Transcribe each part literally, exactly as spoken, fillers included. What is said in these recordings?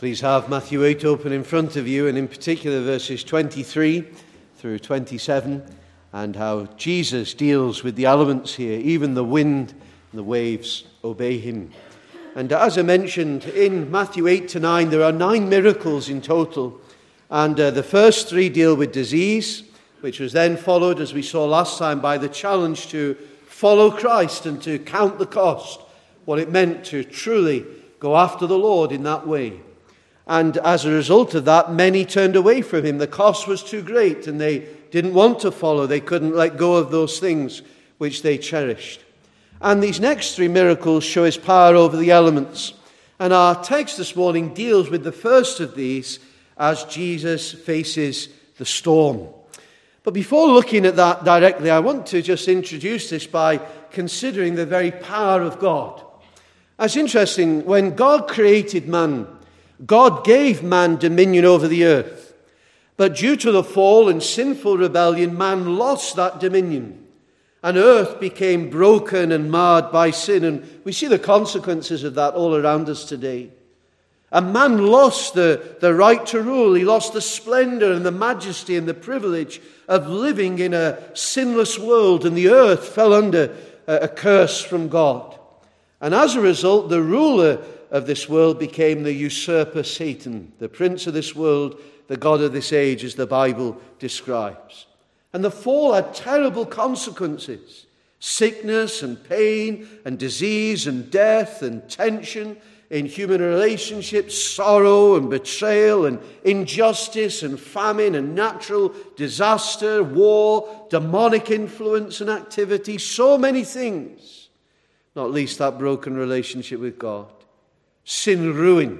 Please have Matthew eight open in front of you, and in particular verses twenty-three through twenty-seven, and how Jesus deals with the elements here. Even the wind and the waves obey him. And as I mentioned, in Matthew eight to nine, there are nine miracles in total. And uh, the first three deal with disease, which was then followed, as we saw last time, by the challenge to follow Christ and to count the cost, what it meant to truly go after the Lord in that way. And as a result of that, many turned away from him. The cost was too great, and they didn't want to follow. They couldn't let go of those things which they cherished. And these next three miracles show his power over the elements. And our text this morning deals with the first of these as Jesus faces the storm. But before looking at that directly, I want to just introduce this by considering the very power of God. It's interesting, when God created man, God gave man dominion over the earth. But due to the fall and sinful rebellion, man lost that dominion. And earth became broken and marred by sin. And we see the consequences of that all around us today. And man lost the, the right to rule. He lost the splendor and the majesty and the privilege of living in a sinless world. And the earth fell under a, a curse from God. And as a result, the ruler of this world became the usurper Satan, the prince of this world, the god of this age, as the Bible describes. And the fall had terrible consequences. Sickness and pain and disease and death and tension in human relationships, sorrow and betrayal and injustice and famine and natural disaster, war, demonic influence and activity, so many things, not least that broken relationship with God. Sin ruined,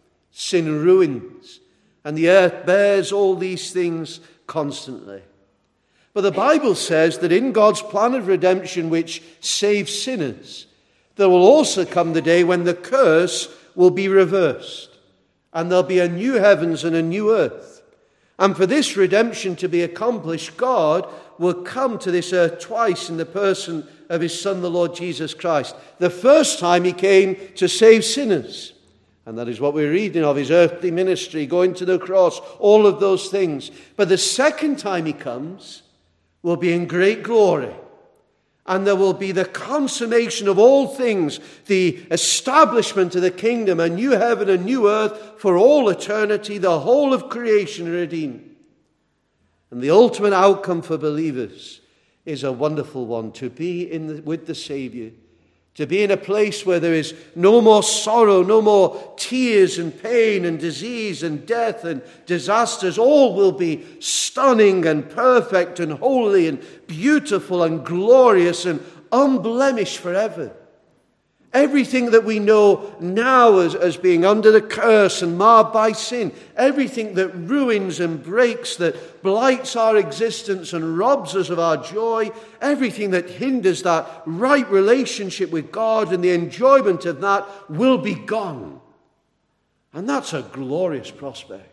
sin ruins, and the earth bears all these things constantly. But the Bible says that in God's plan of redemption, which saves sinners, there will also come the day when the curse will be reversed, and there'll be a new heavens and a new earth. And for this redemption to be accomplished, God will come to this earth twice in the person of his Son, the Lord Jesus Christ. The first time he came to save sinners, and that is what we're reading of, his earthly ministry, going to the cross, all of those things. But the second time he comes will be in great glory, and there will be the consummation of all things, the establishment of the kingdom, a new heaven, a new earth for all eternity, the whole of creation redeemed. And the ultimate outcome for believers is a wonderful one, to be in the, with the Savior, to be in a place where there is no more sorrow, no more tears and pain and disease and death and disasters. All will be stunning and perfect and holy and beautiful and glorious and unblemished forever. Everything that we know now as, as being under the curse and marred by sin, everything that ruins and breaks, that blights our existence and robs us of our joy, everything that hinders that right relationship with God and the enjoyment of that will be gone. And that's a glorious prospect,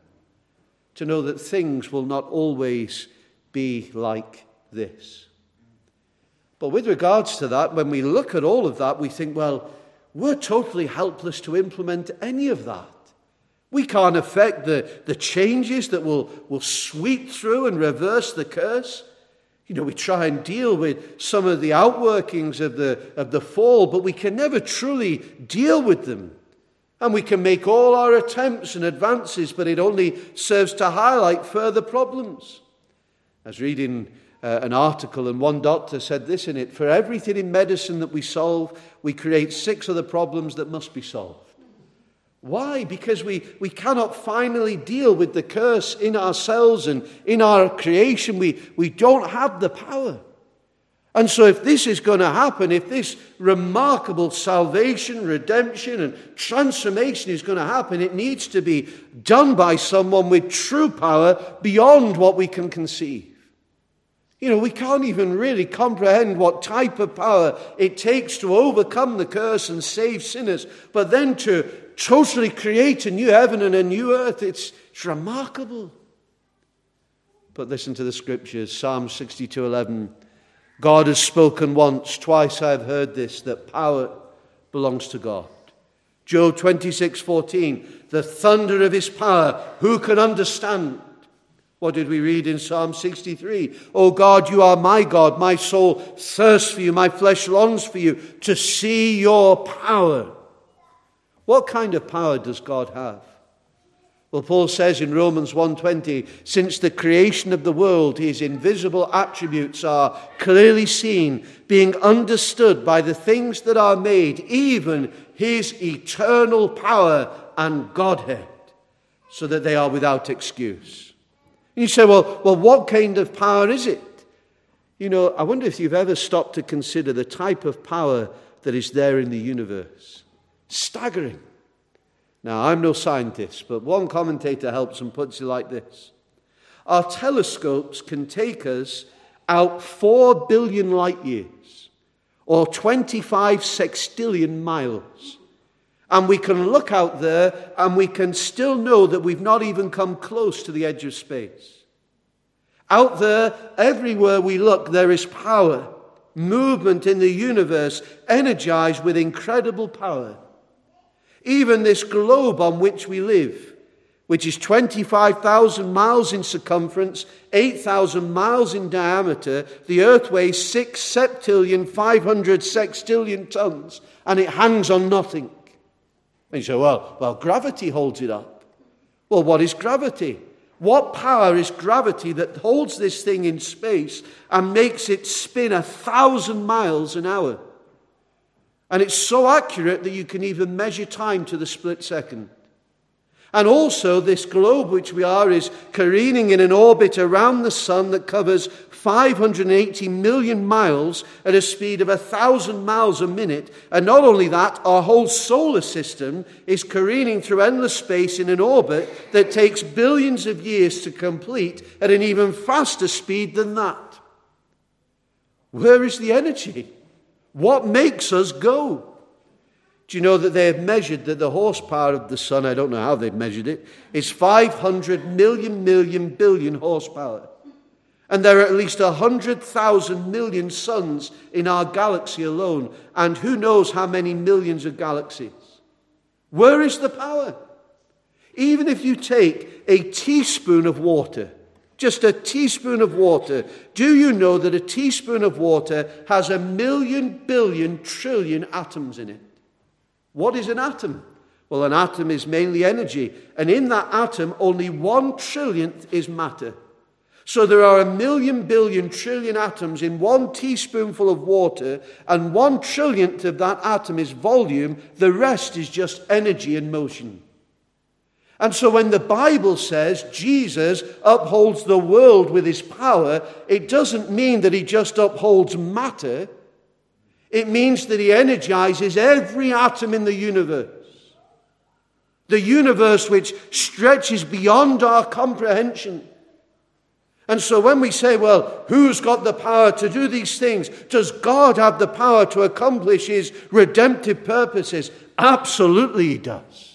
to know that things will not always be like this. But with regards to that, when we look at all of that, we think, well, we're totally helpless to implement any of that. We can't affect the, the changes that will, will sweep through and reverse the curse. You know, we try and deal with some of the outworkings of the, of the fall, but we can never truly deal with them. And we can make all our attempts and advances, but it only serves to highlight further problems. I was reading Uh, an article, and one doctor said this in it: for everything in medicine that we solve, we create six other problems that must be solved. Why? Because we, we cannot finally deal with the curse in ourselves and in our creation. We, we don't have the power. And so if this is going to happen, if this remarkable salvation, redemption, and transformation is going to happen, it needs to be done by someone with true power beyond what we can conceive. You know, we can't even really comprehend what type of power it takes to overcome the curse and save sinners. But then to totally create a new heaven and a new earth, it's, it's remarkable. But listen to the scriptures, Psalm sixty-two eleven. God has spoken once, twice I have heard this, that power belongs to God. Job twenty-six fourteen, the thunder of his power, who can understand? What did we read in Psalm sixty-three? O God, you are my God. My soul thirsts for you. My flesh longs for you to see your power. What kind of power does God have? Well, Paul says in Romans one twenty, since the creation of the world, his invisible attributes are clearly seen, being understood by the things that are made, even his eternal power and Godhead, so that they are without excuse. And you say, well, well, what kind of power is it? You know, I wonder if you've ever stopped to consider the type of power that is there in the universe. Staggering. Now, I'm no scientist, but one commentator helps and puts it like this. Our telescopes can take us out four billion light years, or twenty-five sextillion miles. And we can look out there and we can still know that we've not even come close to the edge of space. Out there, everywhere we look, there is power, movement in the universe, energized with incredible power. Even this globe on which we live, which is twenty-five thousand miles in circumference, eight thousand miles in diameter, the earth weighs six septillion, five hundred sextillion tons, and it hangs on nothing. And you say, well, well, gravity holds it up. Well, what is gravity? What power is gravity that holds this thing in space and makes it spin a thousand miles an hour? And it's so accurate that you can even measure time to the split second. And also, this globe which we are is careening in an orbit around the sun that covers five hundred eighty million miles at a speed of one thousand miles a minute. And not only that, our whole solar system is careening through endless space in an orbit that takes billions of years to complete at an even faster speed than that. Where is the energy? What makes us go? Do you know that they have measured that the horsepower of the sun, I don't know how they've measured it, is five hundred million million billion horsepower. And there are at least one hundred thousand million suns in our galaxy alone. And who knows how many millions of galaxies. Where is the power? Even if you take a teaspoon of water, just a teaspoon of water, do you know that a teaspoon of water has a million billion trillion atoms in it? What is an atom? Well, an atom is mainly energy. And in that atom, only one trillionth is matter. So there are a million billion trillion atoms in one teaspoonful of water, and one trillionth of that atom is volume. The rest is just energy and motion. And so when the Bible says Jesus upholds the world with his power, it doesn't mean that he just upholds matter. It means that he energizes every atom in the universe. The universe which stretches beyond our comprehension. And so when we say, well, who's got the power to do these things? Does God have the power to accomplish his redemptive purposes? Absolutely he does.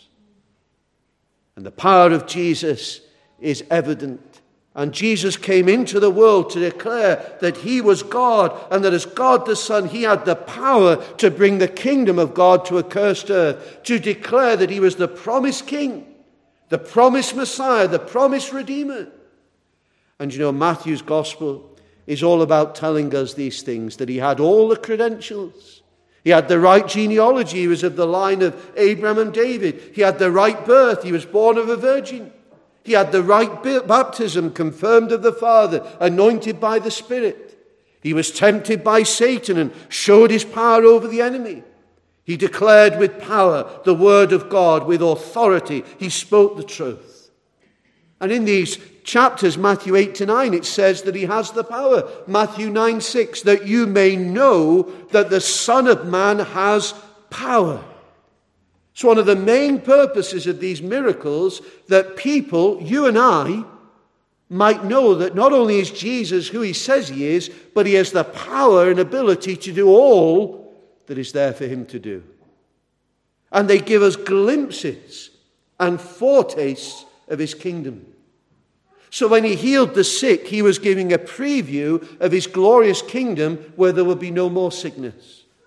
And the power of Jesus is evident. And Jesus came into the world to declare that he was God, and that as God the Son, he had the power to bring the kingdom of God to a cursed earth, to declare that he was the promised King, the promised Messiah, the promised Redeemer. And you know, Matthew's gospel is all about telling us these things, that he had all the credentials. He had the right genealogy. He was of the line of Abraham and David. He had the right birth. He was born of a virgin. He had the right baptism, confirmed of the Father, anointed by the Spirit. He was tempted by Satan and showed his power over the enemy. He declared with power the word of God, with authority. He spoke the truth. And in these chapters, Matthew eight to nine, it says that he has the power. Matthew nine six, that you may know that the Son of Man has power. It's one of the main purposes of these miracles, that people, you and I, might know that not only is Jesus who he says he is, but he has the power and ability to do all that is there for him to do. And they give us glimpses and foretastes of his kingdom. So when he healed the sick, he was giving a preview of his glorious kingdom where there would be no more sickness.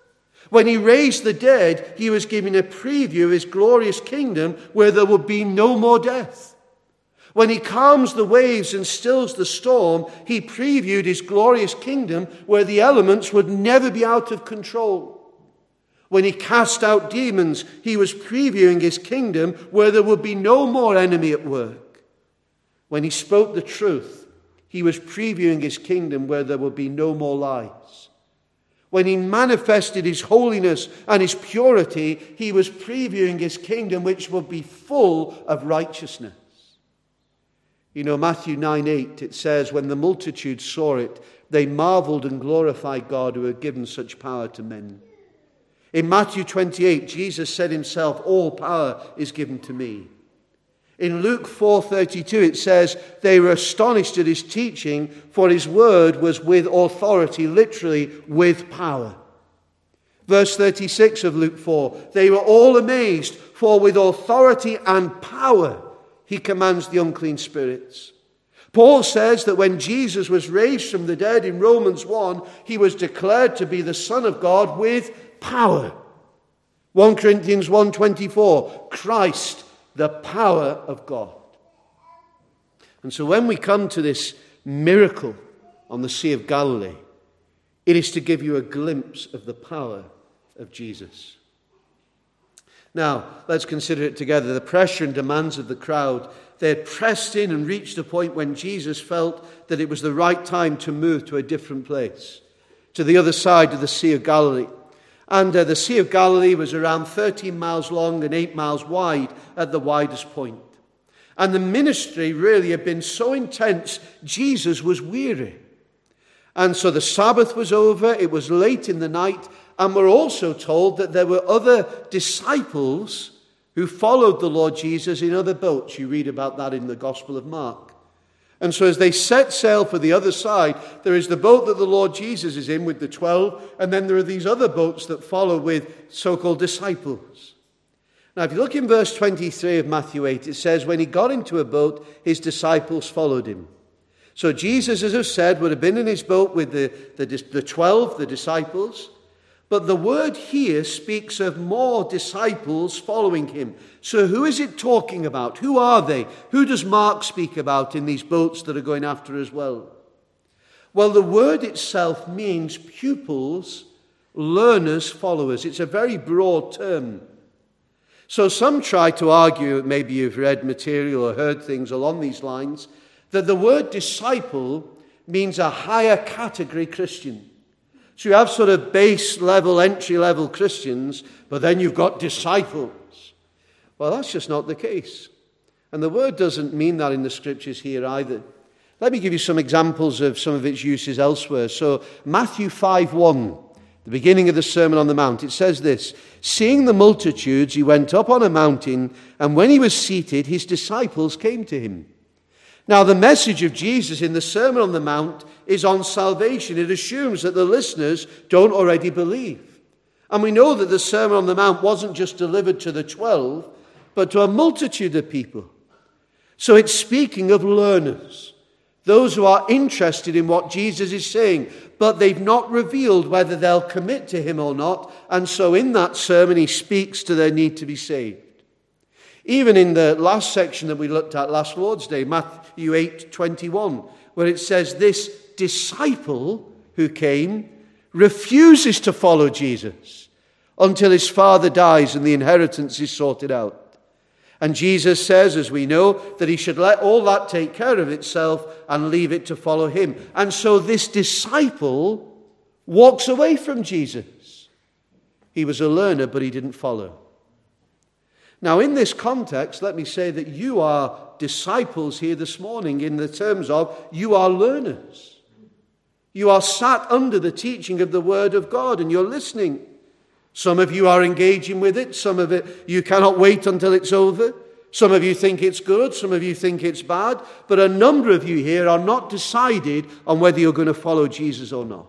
When he raised the dead, he was giving a preview of his glorious kingdom where there would be no more death. When he calms the waves and stills the storm, he previewed his glorious kingdom where the elements would never be out of control. When he cast out demons, he was previewing his kingdom where there would be no more enemy at work. When he spoke the truth, he was previewing his kingdom where there would be no more lies. When he manifested his holiness and his purity, he was previewing his kingdom which would be full of righteousness. You know, Matthew nine eight, it says, when the multitude saw it, they marveled and glorified God who had given such power to men. In Matthew twenty-eight, Jesus said himself, all power is given to me. In Luke four thirty-two, it says, they were astonished at his teaching, for his word was with authority, literally with power. Verse thirty-six of Luke four, they were all amazed, for with authority and power he commands the unclean spirits. Paul says that when Jesus was raised from the dead in Romans one, he was declared to be the Son of God with power. First Corinthians one twenty-four, Christ, the power of God. And so when we come to this miracle on the Sea of Galilee, it is to give you a glimpse of the power of Jesus. Now, let's consider it together. The pressure and demands of the crowd, they had pressed in and reached a point when Jesus felt that it was the right time to move to a different place, to the other side of the Sea of Galilee. And uh, the Sea of Galilee was around thirteen miles long and eight miles wide at the widest point. And the ministry really had been so intense, Jesus was weary. And so the Sabbath was over, it was late in the night, and we're also told that there were other disciples who followed the Lord Jesus in other boats. You read about that in the Gospel of Mark. And so as they set sail for the other side, there is the boat that the Lord Jesus is in with the twelve, and then there are these other boats that follow with so-called disciples. Now, if you look in verse twenty-three of Matthew eight, it says, when he got into a boat, his disciples followed him. So Jesus, as I've said, would have been in his boat with the, the, the twelve, the disciples. But the word here speaks of more disciples following him. So who is it talking about? Who are they? Who does Mark speak about in these boats that are going after as well? Well, the word itself means pupils, learners, followers. It's a very broad term. So some try to argue, maybe you've read material or heard things along these lines, that the word disciple means a higher category Christian. So you have sort of base level, entry level Christians, but then you've got disciples. Well, that's just not the case. And the word doesn't mean that in the scriptures here either. Let me give you some examples of some of its uses elsewhere. So Matthew five one, the beginning of the Sermon on the Mount, it says this, seeing the multitudes, he went up on a mountain, and when he was seated, his disciples came to him. Now, the message of Jesus in the Sermon on the Mount is on salvation. It assumes that the listeners don't already believe. And we know that the Sermon on the Mount wasn't just delivered to the twelve, but to a multitude of people. So it's speaking of learners, those who are interested in what Jesus is saying, but they've not revealed whether they'll commit to him or not. And so in that sermon, he speaks to their need to be saved. Even in the last section that we looked at last Lord's Day, Matthew eight twenty-one, where it says this disciple who came refuses to follow Jesus until his father dies and the inheritance is sorted out. And Jesus says, as we know, that he should let all that take care of itself and leave it to follow him. And so this disciple walks away from Jesus. He was a learner, but he didn't follow. Now, in this context, let me say that you are disciples here this morning in the terms of you are learners. You are sat under the teaching of the Word of God and you're listening. Some of you are engaging with it. Some of it, you cannot wait until it's over. Some of you think it's good. Some of you think it's bad. But a number of you here are not decided on whether you're going to follow Jesus or not.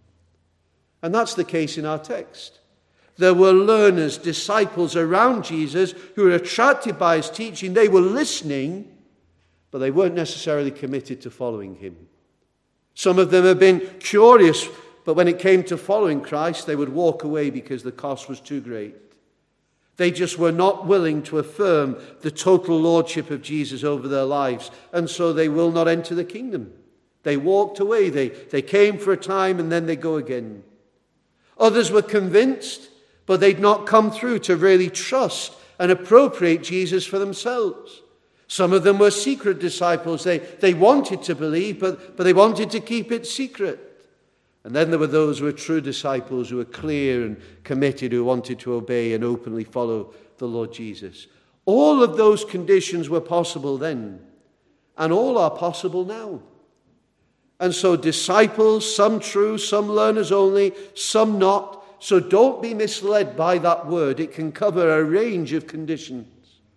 And that's the case in our text. There were learners, disciples around Jesus who were attracted by his teaching. They were listening, but they weren't necessarily committed to following him. Some of them have been curious but when it came to following Christ, they would walk away because the cost was too great. They just were not willing to affirm the total lordship of Jesus over their lives, and so they will not enter the kingdom. They walked away. They, they came for a time and then they go again. Others were convinced, but they'd not come through to really trust and appropriate Jesus for themselves. Some of them were secret disciples. They, they wanted to believe, but, but they wanted to keep it secret. And then there were those who were true disciples, who were clear and committed, who wanted to obey and openly follow the Lord Jesus. All of those conditions were possible then, and all are possible now. And so disciples, some true, some learners only, some not. So don't be misled by that word. It can cover a range of conditions.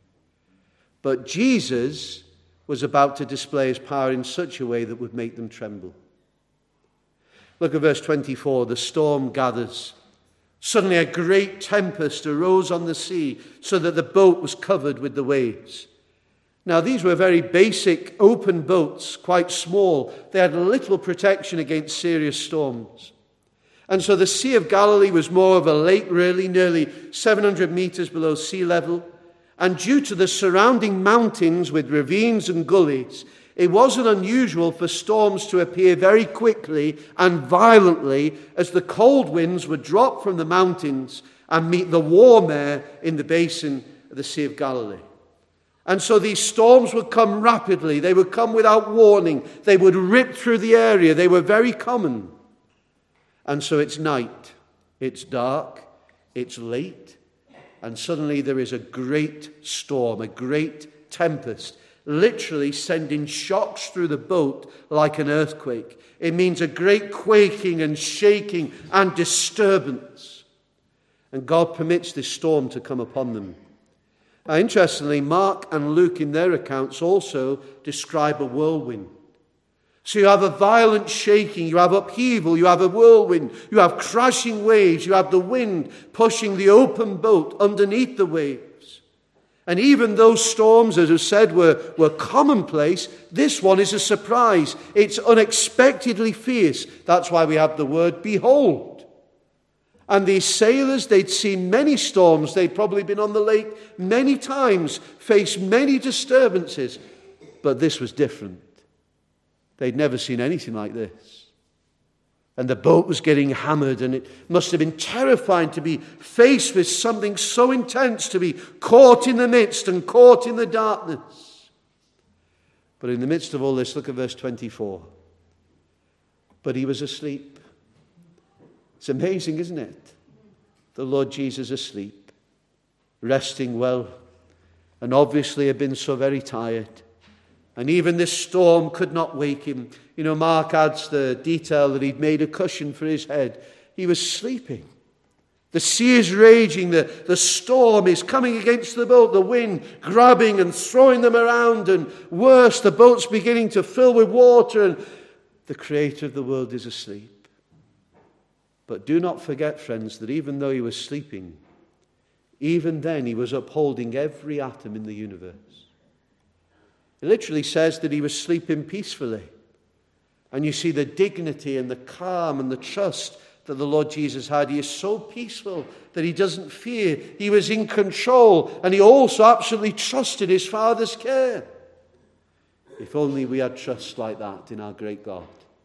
But Jesus was about to display his power in such a way that would make them tremble. Look at verse twenty-four. The storm gathers. Suddenly a great tempest arose on the sea, so that the boat was covered with the waves. Now these were very basic open boats, quite small. They had little protection against serious storms. And so the Sea of Galilee was more of a lake, really, nearly seven hundred meters below sea level. And due to the surrounding mountains with ravines and gullies, it wasn't unusual for storms to appear very quickly and violently as the cold winds would drop from the mountains and meet the warm air in the basin of the Sea of Galilee. And so these storms would come rapidly. They would come without warning. They would rip through the area. They were very common. And so it's night. It's dark. It's late. And suddenly there is a great storm, a great tempest, literally sending shocks through the boat like an earthquake. It means a great quaking and shaking and disturbance. And God permits this storm to come upon them. Now, interestingly, Mark and Luke in their accounts also describe a whirlwind. So you have a violent shaking, you have upheaval, you have a whirlwind, you have crashing waves, you have the wind pushing the open boat underneath the waves. And even those storms, as I said, were, were commonplace, this one is a surprise. It's unexpectedly fierce. That's why we have the word behold. And these sailors, they'd seen many storms. They'd probably been on the lake many times, faced many disturbances. But this was different. They'd never seen anything like this. And the boat was getting hammered, and it must have been terrifying to be faced with something so intense, to be caught in the midst and caught in the darkness. But in the midst of all this, look at verse twenty-four. But he was asleep. It's amazing, isn't it? The Lord Jesus asleep, resting well, and obviously had been so very tired. And even this storm could not wake him. You know, Mark adds the detail that he'd made a cushion for his head. He was sleeping. The sea is raging. The, the storm is coming against the boat. The wind grabbing and throwing them around. And worse, the boat's beginning to fill with water. And the Creator of the world is asleep. But do not forget, friends, that even though he was sleeping, even then he was upholding every atom in the universe. It literally says that he was sleeping peacefully. And you see the dignity and the calm and the trust that the Lord Jesus had. He is so peaceful that he doesn't fear. He was in control, and he also absolutely trusted his Father's care. If only we had trust like that in our great God.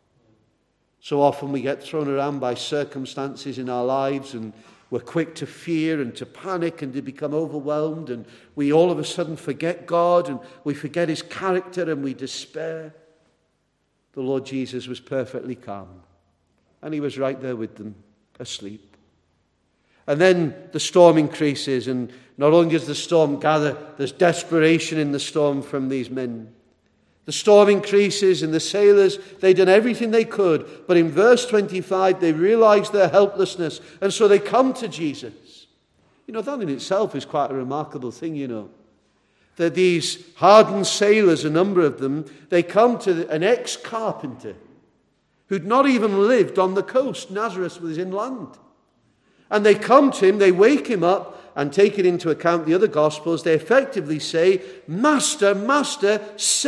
So often we get thrown around by circumstances in our lives, and we're quick to fear and to panic and to become overwhelmed, and we all of a sudden forget God, and we forget his character, and we despair. The Lord Jesus was perfectly calm, and he was right there with them, asleep. And then the storm increases, and not only does the storm gather, there's desperation in the storm from these men. The storm increases, and the sailors, they'd done everything they could. But in verse twenty-five, they realized their helplessness, and so they come to Jesus. You know, that in itself is quite a remarkable thing, you know. That these hardened sailors, a number of them, they come to an ex-carpenter who'd not even lived on the coast. Nazareth was inland. And they come to him, they wake him up, and taking into account the other Gospels, they effectively say, Master, Master,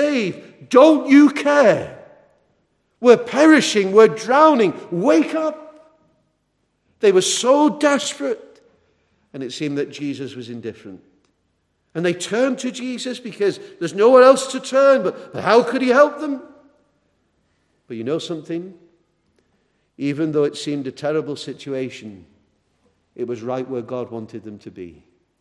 save. Don't you care? We're perishing. We're drowning. Wake up. They were so desperate. And it seemed that Jesus was indifferent. And they turned to Jesus because there's nowhere else to turn. But, but how could he help them? But you know something? Even though it seemed a terrible situation, it was right where God wanted them to be.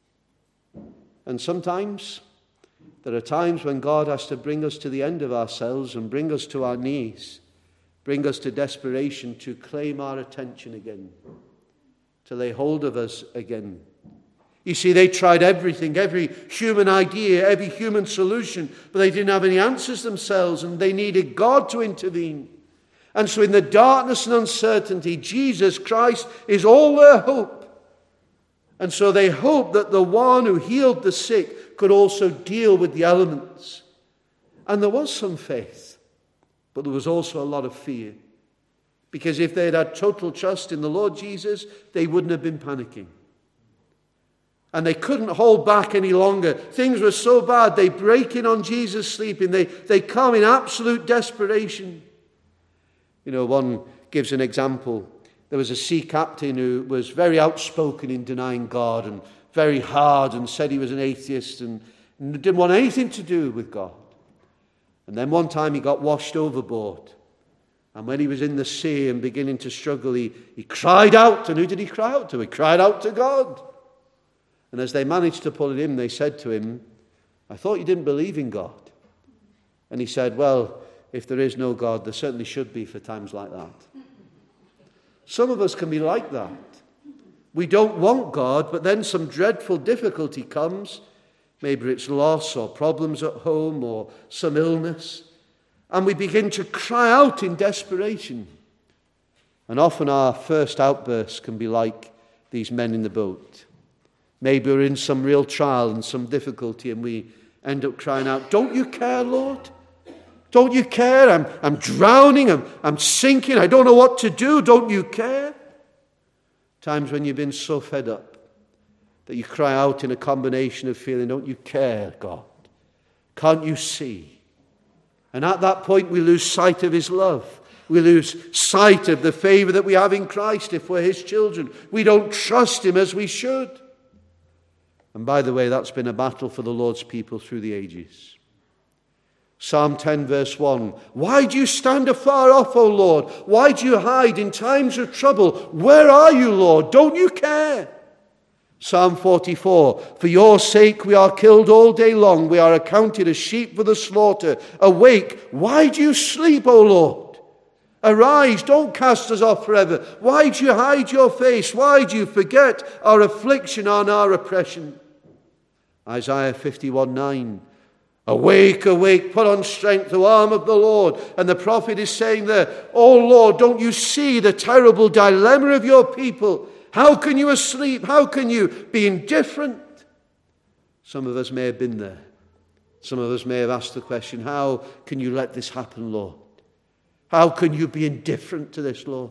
And sometimes, there are times when God has to bring us to the end of ourselves and bring us to our knees, bring us to desperation to claim our attention again, to lay hold of us again. You see, they tried everything, every human idea, every human solution, but they didn't have any answers themselves, and they needed God to intervene. And so in the darkness and uncertainty, Jesus Christ is all their hope. And so they hoped that the one who healed the sick could also deal with the elements. And there was some faith, but there was also a lot of fear. Because if they had had total trust in the Lord Jesus, they wouldn't have been panicking. And they couldn't hold back any longer. Things were so bad, they break in on Jesus sleeping. They, they come in absolute desperation. You know, one gives an example. There was a sea captain who was very outspoken in denying God and very hard and said he was an atheist and didn't want anything to do with God. And then one time he got washed overboard. And when he was in the sea and beginning to struggle, he, he cried out. And who did he cry out to? He cried out to God. And as they managed to pull it in, they said to him, I thought you didn't believe in God. And he said, well, if there is no God, there certainly should be for times like that. Some of us can be like that. We don't want God, but then some dreadful difficulty comes. Maybe it's loss or problems at home or some illness. And we begin to cry out in desperation. And often our first outbursts can be like these men in the boat. Maybe we're in some real trial and some difficulty and we end up crying out, don't you care, Lord? Don't you care? I'm, I'm drowning. I'm, I'm sinking. I don't know what to do. Don't you care? Times when you've been so fed up that you cry out in a combination of feeling, don't you care, God? Can't you see? And at that point we lose sight of his love. We lose sight of the favor that we have in Christ if we're his children. We don't trust him as we should. And by the way, that's been a battle for the Lord's people through the ages. Psalm ten verse one, why do you stand afar off, O Lord? Why do you hide in times of trouble? Where are you, Lord? Don't you care? Psalm forty-four, for your sake we are killed all day long. We are accounted as sheep for the slaughter. Awake, why do you sleep, O Lord? Arise, don't cast us off forever. Why do you hide your face? Why do you forget our affliction and our oppression? Isaiah fifty-one nine, awake, awake, put on strength, the arm of the Lord. And the prophet is saying there, oh Lord, don't you see the terrible dilemma of your people? How can you sleep? How can you be indifferent? Some of us may have been there. Some of us may have asked the question, how can you let this happen, Lord? How can you be indifferent to this, Lord?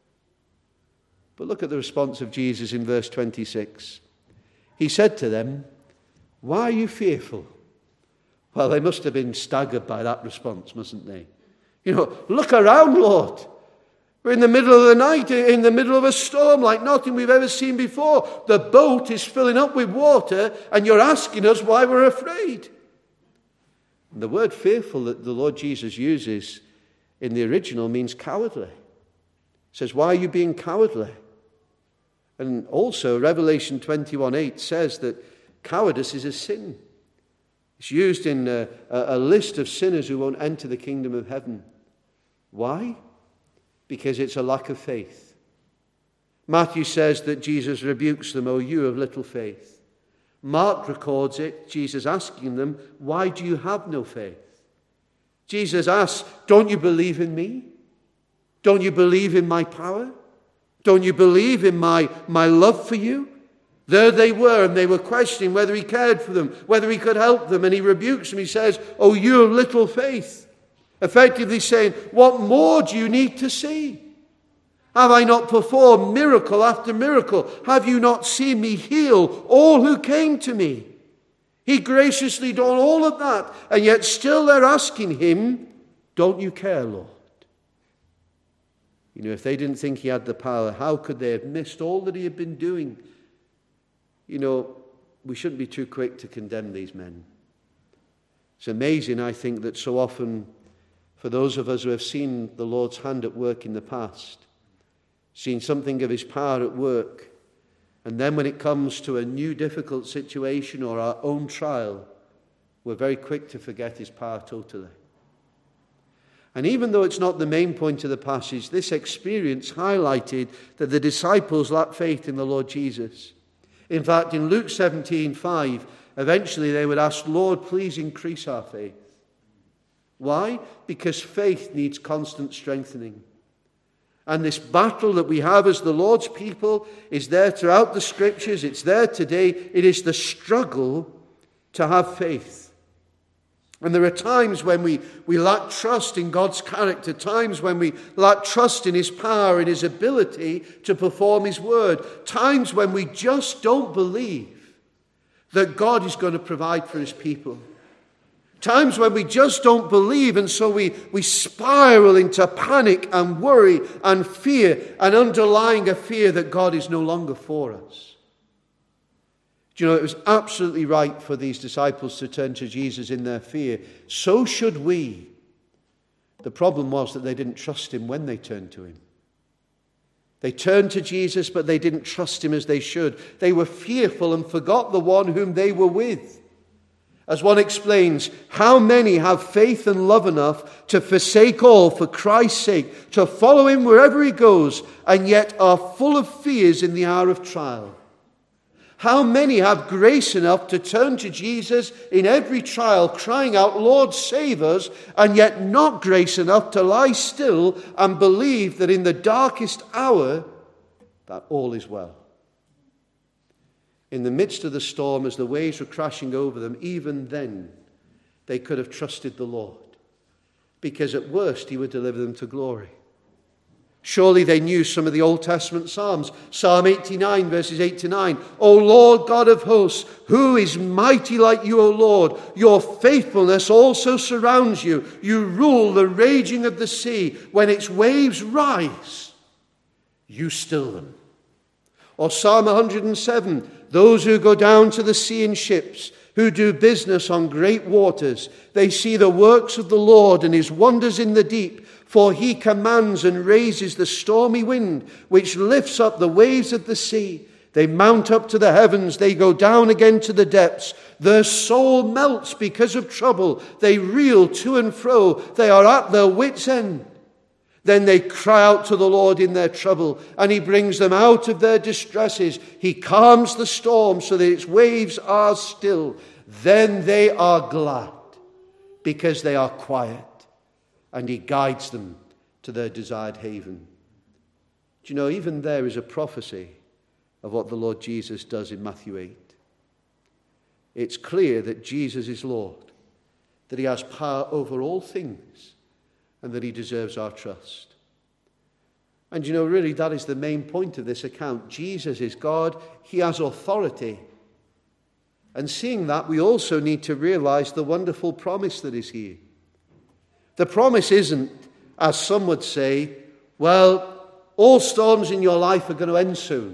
But look at the response of Jesus in verse twenty-six. He said to them, why are you fearful? Well, they must have been staggered by that response, mustn't they? You know, look around, Lord. We're in the middle of the night, in the middle of a storm like nothing we've ever seen before. The boat is filling up with water, and you're asking us why we're afraid. And the word fearful that the Lord Jesus uses in the original means cowardly. It says, why are you being cowardly? And also, Revelation twenty-one eight says that cowardice is a sin. It's used in a, a list of sinners who won't enter the kingdom of heaven. Why? Because it's a lack of faith. Matthew says that Jesus rebukes them, O you of little faith. Mark records it, Jesus asking them, why do you have no faith? Jesus asks, don't you believe in me? Don't you believe in my power? Don't you believe in my, my love for you? There they were, and they were questioning whether he cared for them, whether he could help them, and he rebukes them. He says, oh, you of little faith. Effectively saying, what more do you need to see? Have I not performed miracle after miracle? Have you not seen me heal all who came to me? He graciously done all of that, and yet still they're asking him, don't you care, Lord? You know, if they didn't think he had the power, how could they have missed all that he had been doing? You know, we shouldn't be too quick to condemn these men. It's amazing, I think, that so often, for those of us who have seen the Lord's hand at work in the past, seen something of his power at work, and then when it comes to a new difficult situation or our own trial, we're very quick to forget his power totally. And even though it's not the main point of the passage, this experience highlighted that the disciples lacked faith in the Lord Jesus. In fact, in Luke seventeen five, eventually they would ask, Lord, please increase our faith. Why? Because faith needs constant strengthening. And this battle that we have as the Lord's people is there throughout the Scriptures. It's there today. It is the struggle to have faith. And there are times when we, we lack trust in God's character, times when we lack trust in his power and his ability to perform his word, times when we just don't believe that God is going to provide for his people. Times when we just don't believe, and so we, we spiral into panic and worry and fear, and underlying a fear that God is no longer for us. Do you know, it was absolutely right for these disciples to turn to Jesus in their fear. So should we. The problem was that they didn't trust him when they turned to him. They turned to Jesus, but they didn't trust him as they should. They were fearful and forgot the one whom they were with. As one explains, how many have faith and love enough to forsake all for Christ's sake, to follow him wherever he goes, and yet are full of fears in the hour of trial? How many have grace enough to turn to Jesus in every trial, crying out, Lord, save us, and yet not grace enough to lie still and believe that in the darkest hour, that all is well? In the midst of the storm, as the waves were crashing over them, even then, they could have trusted the Lord, because at worst, he would deliver them to glory. Surely they knew some of the Old Testament Psalms. Psalm eighty-nine, verses eight to nine. O Lord God of hosts, who is mighty like you, O Lord? Your faithfulness also surrounds you. You rule the raging of the sea. When its waves rise, you still them. Or Psalm one hundred seven. Those who go down to the sea in ships, who do business on great waters, they see the works of the Lord and his wonders in the deep. For he commands and raises the stormy wind, which lifts up the waves of the sea. They mount up to the heavens, they go down again to the depths. Their soul melts because of trouble. They reel to and fro. They are at their wits' end. Then they cry out to the Lord in their trouble, and he brings them out of their distresses. He calms the storm so that its waves are still. Then they are glad because they are quiet, and he guides them to their desired haven. Do you know, even there is a prophecy of what the Lord Jesus does in Matthew eight. It's clear that Jesus is Lord, that he has power over all things, and that he deserves our trust. And you know, really, that is the main point of this account. Jesus is God. He has authority. And seeing that, we also need to realize the wonderful promise that is here. The promise isn't, as some would say, well, all storms in your life are going to end soon.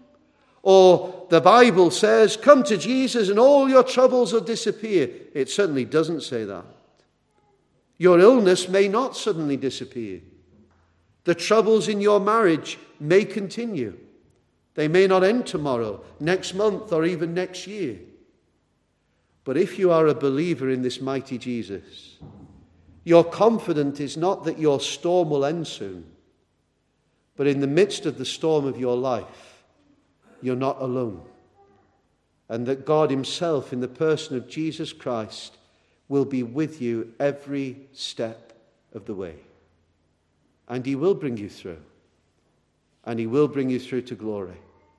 Or the Bible says, come to Jesus and all your troubles will disappear. It certainly doesn't say that. Your illness may not suddenly disappear. The troubles in your marriage may continue. They may not end tomorrow, next month, or even next year. But if you are a believer in this mighty Jesus, your confidence is not that your storm will end soon, but in the midst of the storm of your life, you're not alone. And that God himself, in the person of Jesus Christ, will be with you every step of the way. And he will bring you through. And he will bring you through to glory.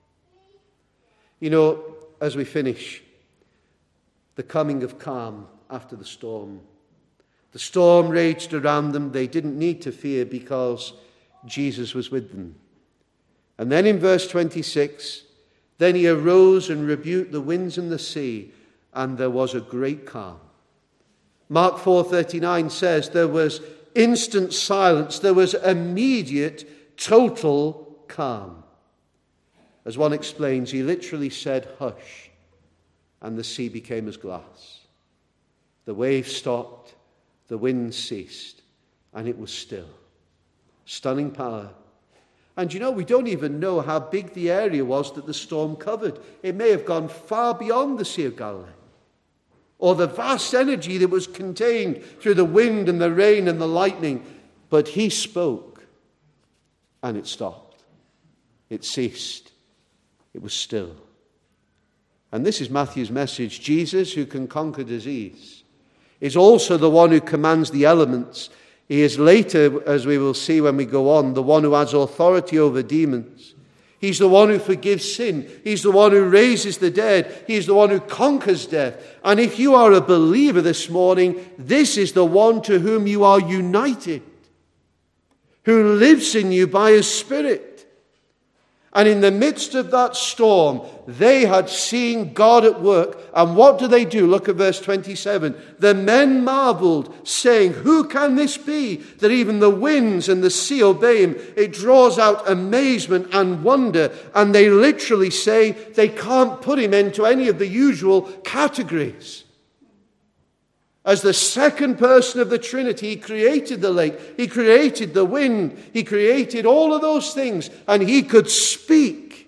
You know, as we finish, the coming of calm after the storm. The storm raged around them. They didn't need to fear because Jesus was with them. And then in verse twenty-six, then he arose and rebuked the winds and the sea, and there was a great calm. Mark four thirty-nine says there was instant silence. There was immediate total calm. As one explains, he literally said, "Hush," and the sea became as glass. The waves stopped, the wind ceased, and it was still. Stunning power. And you know, we don't even know how big the area was that the storm covered. It may have gone far beyond the Sea of Galilee, or the vast energy that was contained through the wind and the rain and the lightning. But he spoke, and it stopped. It ceased. It was still. And this is Matthew's message. Jesus, who can conquer disease, is also the one who commands the elements. He is later, as we will see when we go on, the one who has authority over demons. He's the one who forgives sin. He's the one who raises the dead. He's the one who conquers death. And if you are a believer this morning, this is the one to whom you are united, who lives in you by his Spirit. And in the midst of that storm, they had seen God at work. And what do they do? Look at verse twenty-seven. The men marveled, saying, "Who can this be, that even the winds and the sea obey him?" It draws out amazement and wonder. And they literally say they can't put him into any of the usual categories. As the second person of the Trinity, he created the lake, he created the wind, he created all of those things, and he could speak,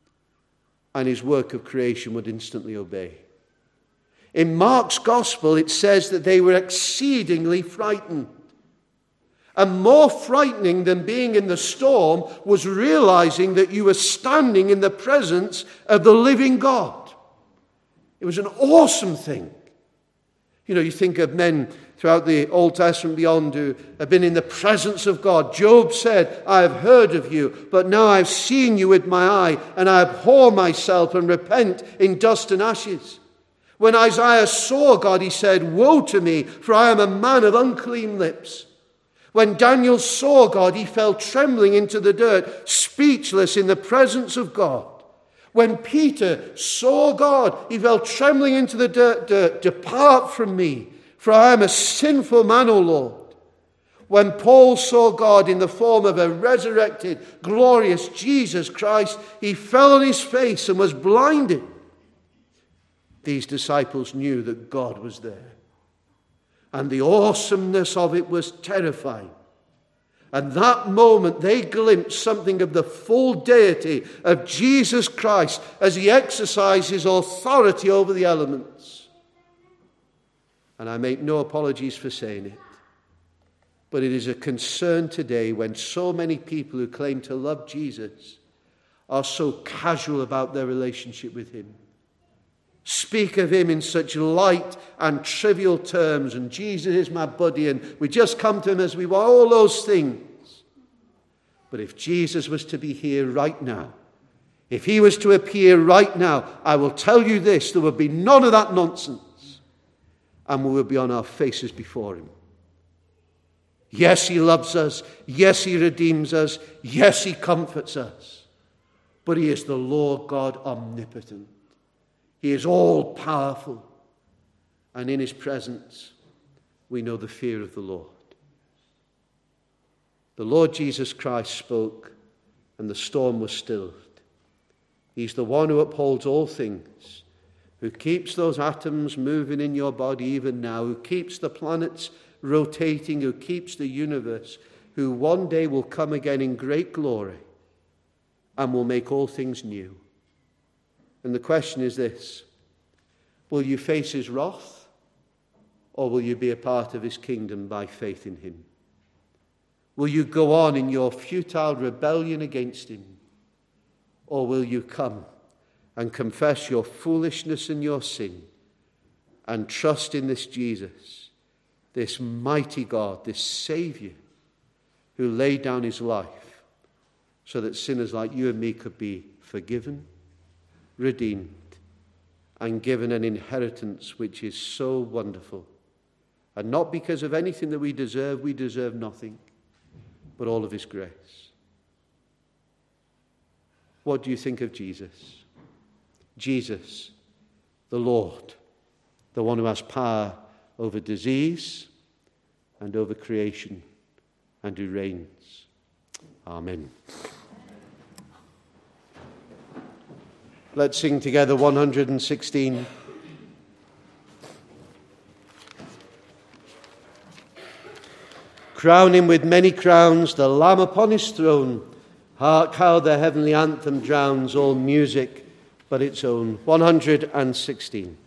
and his work of creation would instantly obey. In Mark's gospel, it says that they were exceedingly frightened. And more frightening than being in the storm was realizing that you were standing in the presence of the living God. It was an awesome thing. You know, you think of men throughout the Old Testament beyond who have been in the presence of God. Job said, "I have heard of you, but now I've seen you with my eye, and I abhor myself and repent in dust and ashes." When Isaiah saw God, he said, "Woe to me, for I am a man of unclean lips." When Daniel saw God, he fell trembling into the dirt, speechless in the presence of God. When Peter saw God, he fell trembling into the dirt, dirt. "Depart from me, for I am a sinful man, O Lord." When Paul saw God in the form of a resurrected, glorious Jesus Christ, he fell on his face and was blinded. These disciples knew that God was there, and the awesomeness of it was terrifying. And that moment they glimpsed something of the full deity of Jesus Christ as he exercises authority over the elements. And I make no apologies for saying it, but it is a concern today when so many people who claim to love Jesus are so casual about their relationship with him. Speak of him in such light and trivial terms, and Jesus is my buddy, and we just come to him as we want, all those things. But if Jesus was to be here right now, if he was to appear right now, I will tell you this, there would be none of that nonsense, and we would be on our faces before him. Yes, he loves us. Yes, he redeems us. Yes, he comforts us. But he is the Lord God omnipotent. He is all-powerful. And in his presence, we know the fear of the Lord. The Lord Jesus Christ spoke, and the storm was stilled. He's the one who upholds all things, who keeps those atoms moving in your body even now, who keeps the planets rotating, who keeps the universe, who one day will come again in great glory and will make all things new. And the question is this: will you face his wrath, or will you be a part of his kingdom by faith in him? Will you go on in your futile rebellion against him, or will you come and confess your foolishness and your sin and trust in this Jesus, this mighty God, this Savior who laid down his life so that sinners like you and me could be forgiven, redeemed, and given an inheritance which is so wonderful. And not because of anything that we deserve, we deserve nothing, but all of his grace. What do you think of Jesus? Jesus, the Lord, the one who has power over disease and over creation and who reigns. Amen. Let's sing together one hundred sixteen. Crown him with many crowns, the Lamb upon his throne. Hark how the heavenly anthem drowns all music but its own. one hundred sixteen.